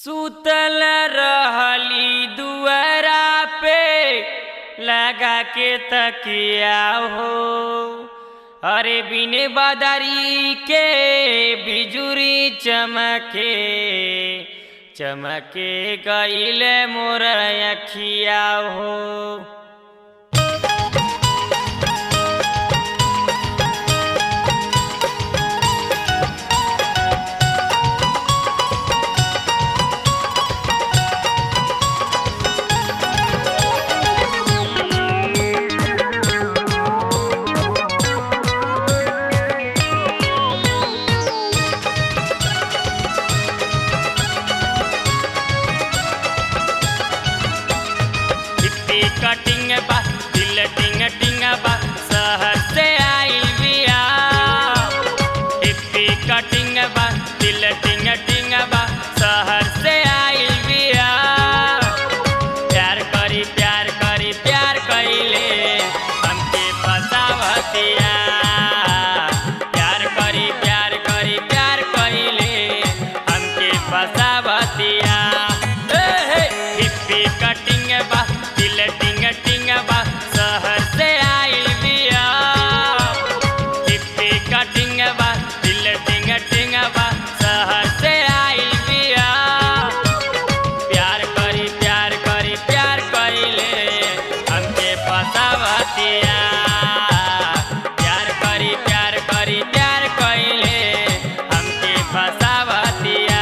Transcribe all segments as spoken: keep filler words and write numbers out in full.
सुतल रहली दुआरा पे लगा के तकिया हो। अरे बिने बदरी के बिजुरी चमके चमके गईले मोर अखिया हो। कटिंग बा दिल टिंग टिंग बा शहर से आइल बिया। हिप्पी कटिंग बा दिल टिंग टिंग बा शहर से आइल बिया। प्यार करी प्यार करी प्यार कइले हमके फसावतिया। प्यार करी प्यार करी प्यार कइले हमके फसावतिया। हिप्पी कटिंग बा टिंग टिंग बा शहर से आइल बिया। हिप्पी कटिंग बा दिल टिंग टिंग बा शहर से आइल बिया। प्यार करी प्यार करी प्यार कइले हमके फसावतिया। प्यार करी प्यार करी प्यार कइले हमके फसावतिया।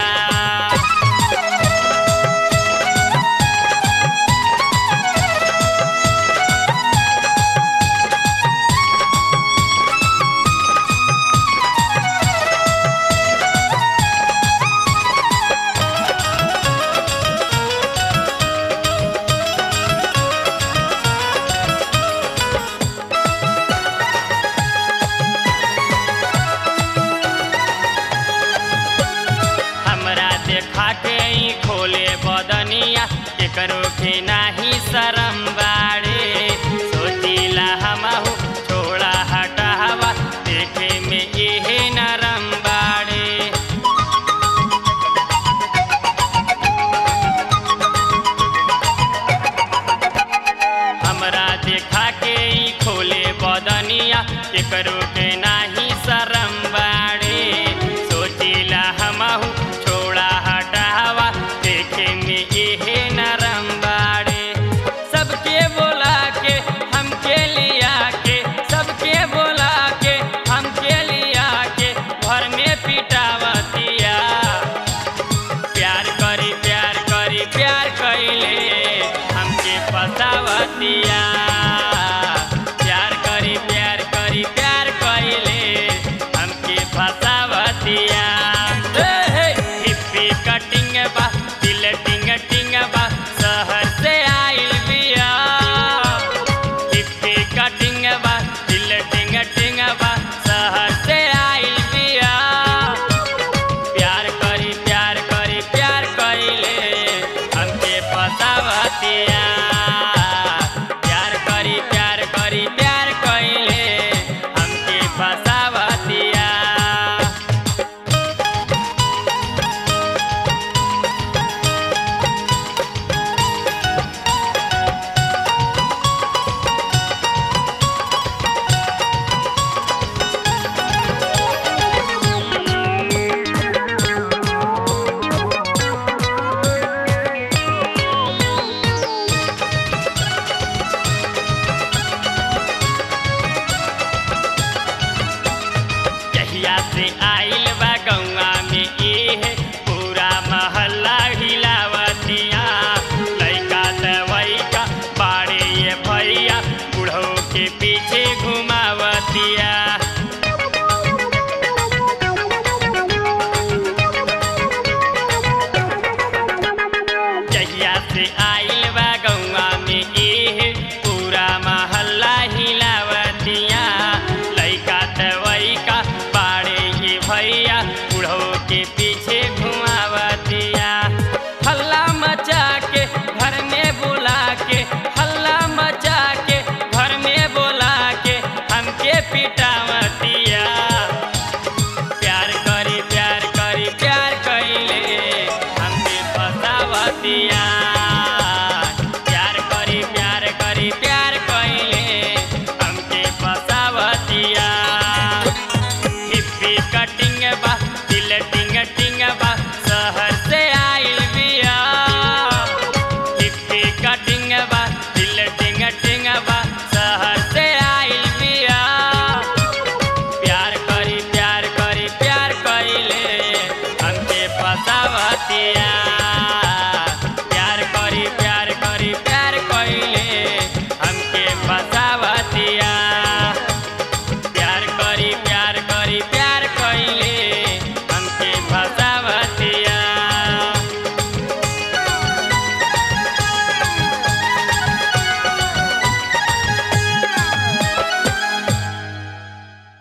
देखा के ही खोले बदनिया केकरो के नाही शरम बाड़े। सोचिला हमहु छोड़ा हटावा देखे में एहे नरम बाड़े। हमरा देखा के ही खोले बदनिया केकरो के नाही शरम बाड़े। सोचिला हमहु देखे में एहे नरम बाड़े। सबके बोला के हमके लिया के सबके बोला के हमके लिया के घर में पिटावतिया। प्यार करी प्यार करी प्यार कइले हमके फसावतिया। प्यार करी प्यार करी प्यार कइले हमके फसावतिया। हिप्पी कटिंग बा दिल टिंग टिंग बा शहर से आइल बिया। हिप्पी कटिंग बा दिल टिंग टिंग बा शहर से आइल बिया। प्यार करी प्यार करी प्यार कइले हमके फसावतिया। प्यार बतिया